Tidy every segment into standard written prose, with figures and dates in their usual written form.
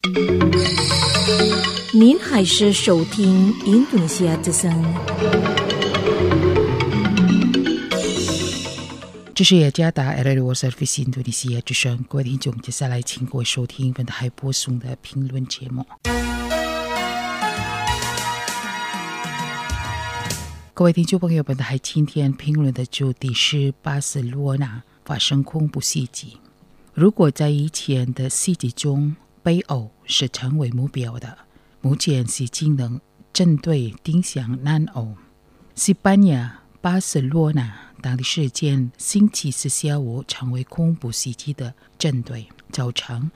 您还是收听印度尼西亚之声。 这是雅加达 Radio Service 印度尼西亚之声，各位听众，接下来请各位收听本台播送的评论节目。各位听众朋友，本台今天评论的主题是巴塞罗那发生恐怖袭击。如果在以前的袭击中，北欧是成为目标的，目前是技能针对定向南欧。西班牙巴塞罗那当地时间星期四下午成为恐怖袭击的针对，造成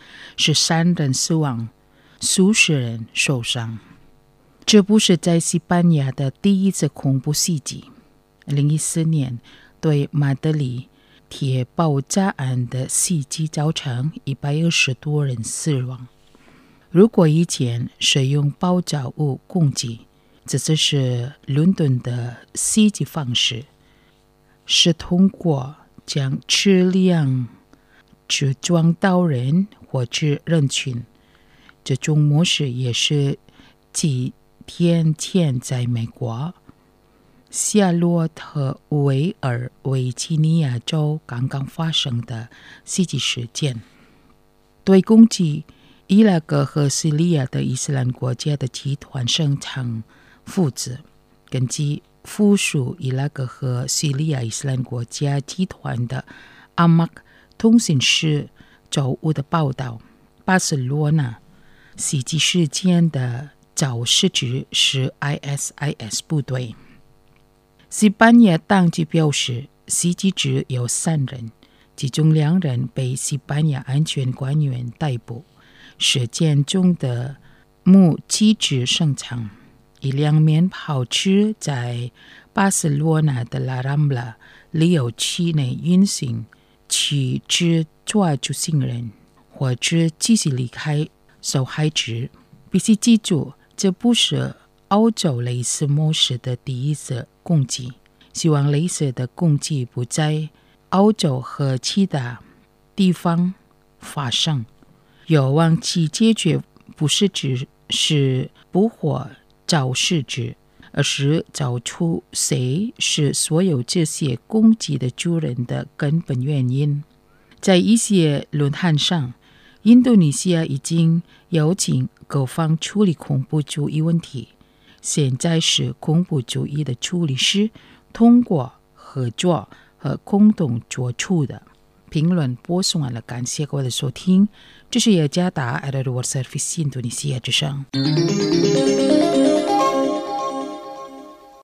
13人死亡，数十人受伤。这不是在西班牙的第一次恐怖袭击。2014年对马德里铁爆炸案的袭击造成120多人死亡。如果以前使用爆炸物攻击，这就是伦敦的袭击方式，是通过将质量只撞到人或者人群。这种模式也是几天前在美国夏洛特维尔维吉尼亚州刚刚发生的袭击事件。对攻击伊拉克和叙利亚的伊斯兰国家的集团声称负责。根据附属伊拉克和叙利亚伊斯兰国家集团的阿马克通讯社周五的报道，巴塞罗那袭击事件的肇事者是 ISIS 部队。西班牙当局表示，袭击者有3人，其中2人被西班牙安全官员逮捕。事件中的目击者声称，一辆面包车在巴塞罗那的拉兰布拉旅游区内运行，去只抓住行人，或者继续离开受害者。必须记住，这不是欧洲类似模式的第一次攻击，希望类似的攻击不在欧洲和其他地方发生。有望其解决不是只是捕获肇事者，而是找出谁是所有这些攻击的主人的根本原因。在一些论坛上，印度尼西亚已经邀请各方处理恐怖主义问题，现在是恐怖主义的处理师通过合作和共同做出的。评论播送完了，感谢各位的收听。这是雅加达 Radio Service 印度尼西亚之声。